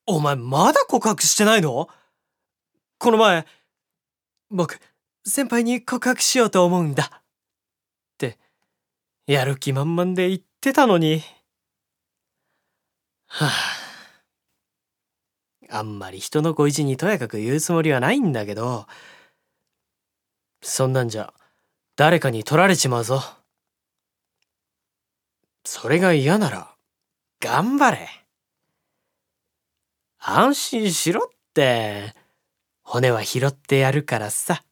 お前まだ告白してないの？この前、僕、先輩に告白しようと思うんだ。って、やる気満々で言ってたのに。はあ、あんまり人の恋路にとやかく言うつもりはないんだけど、そんなんじゃ誰かに取られちまうぞ。それが嫌なら、頑張れ。安心しろって、骨は拾ってやるからさ。